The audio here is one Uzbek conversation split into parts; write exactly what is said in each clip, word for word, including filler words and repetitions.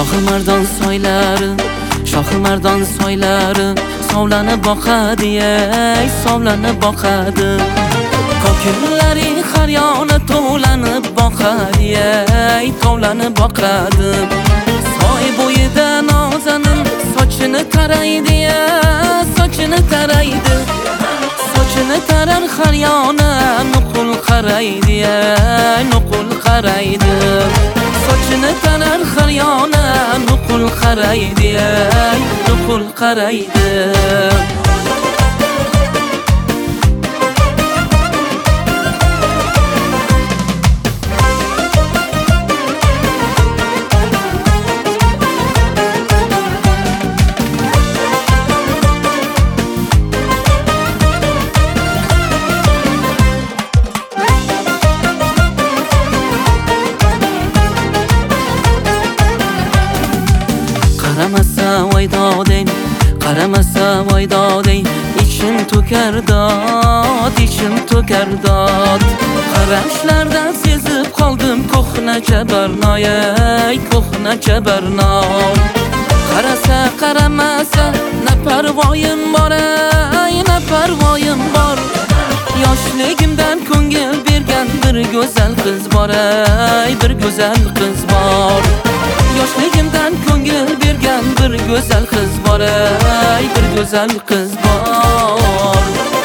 Shohimardon soylari, Shohimardon soylari sovlanib boqadi, ey sovlanib boqadi. Ko'killari har yoni tovlanib boqadi, ey tovlanib boqadi. Soy bo'yida nozanin sochini taraydi, sochini taraydi. Sochini tarar har yoni nuqul qaraydi, nuqul qaraydi. Sochini tarar har yoni nuqul qaraydi, nuqul qaraydi. Qaramasa voy doding, qaramasa voy doding, ichim to'kar dod, ichim to'kar dod. Qarashlardan sezib qoldim ko'hna jabarnoy, ko'hna jabarnoy. Qarasa qaramasa na parvoyim bor, na parvoyim bor. Yoshligimdan ko'ngil bergan bir go'zal qiz bor, bir go'zal qiz bor. Yoshligimdan ko'ngil bergan bir go'zal qiz bor, bir go'zal qiz bor.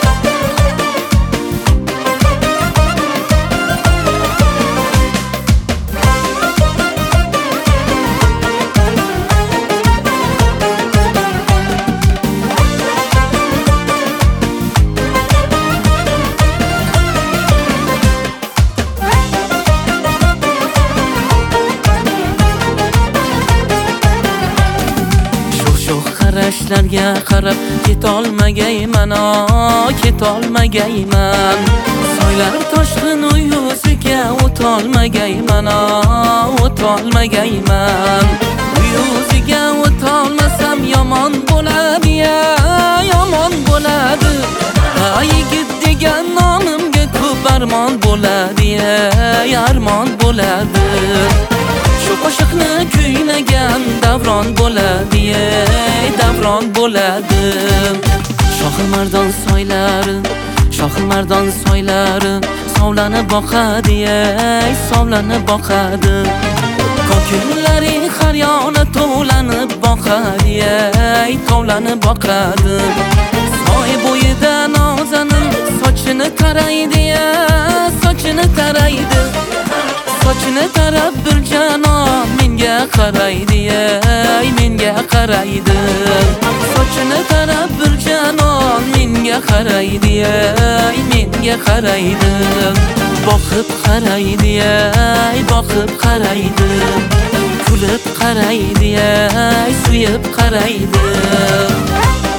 Qarashlarga qarab ketolmagayman, ketolmagayman. Soylar toshqin yuziga o'tolmagayman, o'tolmagayman. Yuziga o'tolmasam yomon bo'ladi, yomon bo'ladi. Yigit degan nomimga ko'p armon bo'ladi, armon bo'ladi. Shu qo'shiqni kuylagan davron bo'ladi, davron bo'ladi. Shohimardon soylari, Shohimardon soylari sovlanib boqadi, ey sovlanib boqadi. Ko'killari har yoni tovlanib boqadi, ey tovlanib boqadi. Soy bo'yida nozanin sochini taraydi, sochini taraydi. Sochini tarab bir janon menga qaraydi, ey menga qaraydi. Sochini tarab bir janon menga qaraydi, ey menga qaraydi. Boqib qaraydi, ey boqib qaraydi. Kulib qaraydi, ey suyib qaraydi.